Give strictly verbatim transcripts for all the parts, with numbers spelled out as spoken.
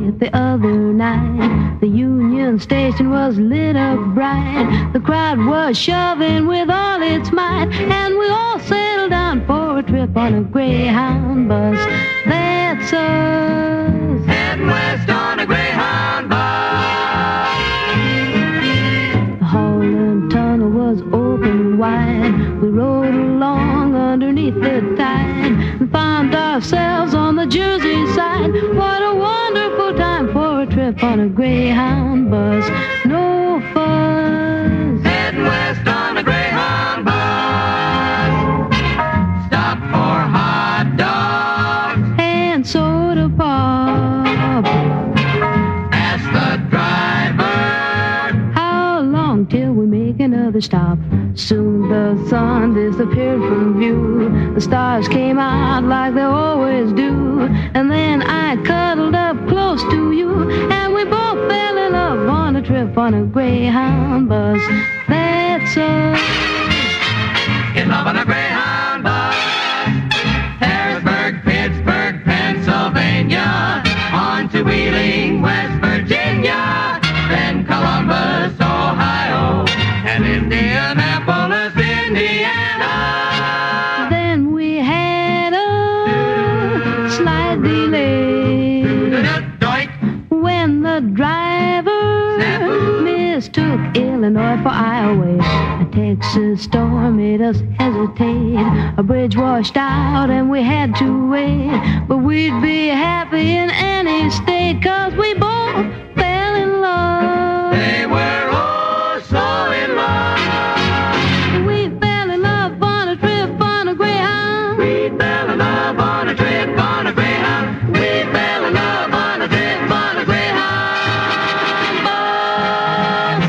twentieth the other night. The Union Station was lit up bright. The crowd was shoving with all its might, and we all settled down for a trip on a Greyhound bus. That's us, heading west on a Greyhound bus. The Holland Tunnel was open wide. We rode along underneath the tide and found ourselves on the Jersey side. What a wonderful time for a trip on a Greyhound bus. No fuss, heading west on a Greyhound bus. Stop for hot dogs and soda pop. Ask the driver How long till we make another stop? Soon the sun disappeared from view. The stars came out like they always do. And then I cuddled up close to you, and we both fell in love on a trip on a Greyhound bus. That's us, in love on a Greyhound bus. Harrisburg, Pittsburgh, Pennsylvania, on to Wheeling, West Virginia, then Columbus, Ohio, and Indianapolis, Indiana. Then we had a slight delay when the driver mistook Illinois for Iowa. A Texas storm made us hesitate. A bridge washed out and we had to wait. But we'd be happy in any state, 'cause we both fell in love. They were oh so in love. We fell in love on a trip on a Greyhound. We fell in love on a trip on a Greyhound. We fell in love on a trip on a Greyhound bus.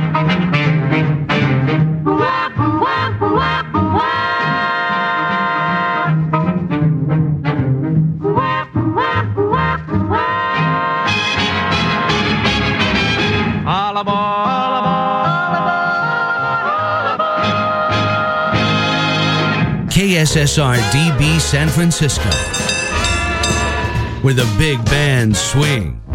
Wap, wap, wap, wap. Wap, wap, wap, wap. All aboard. All aboard. K S S R D B San Francisco, where the big bands swing.